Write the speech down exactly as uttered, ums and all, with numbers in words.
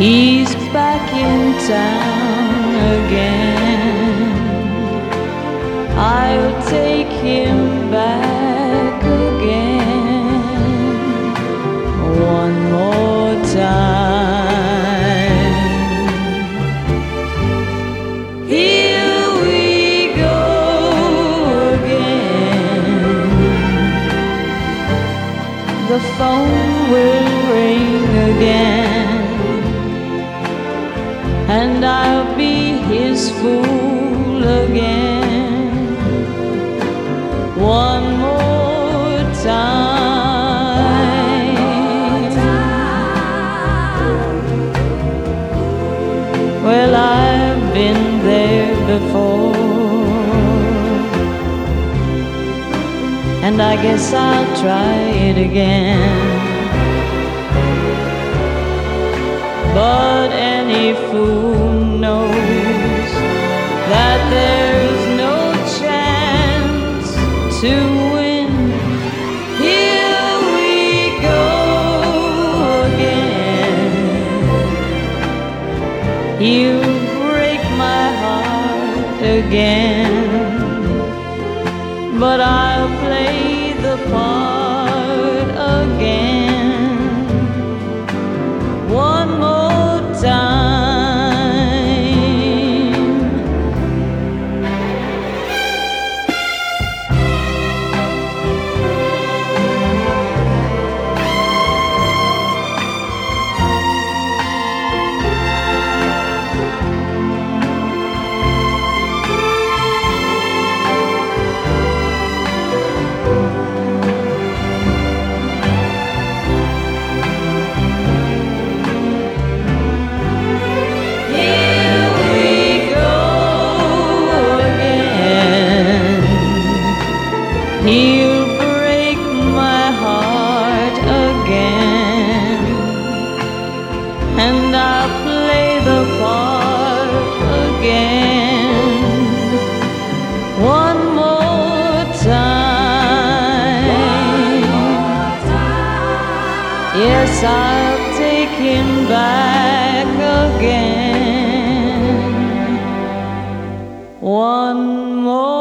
He's back in town again. I'll take him back again one more time. Here we go again. The phone will ring again, and I'll be his fool again one more time. Well, I've been there before, and I guess I'll try it again. But any fool knows that there's no chance to win. Here we go again. You break my heart again, but I'll play the part again one more time. He'll break my heart again, and I'll play the part again one more time. Yes, I'll take him back again one more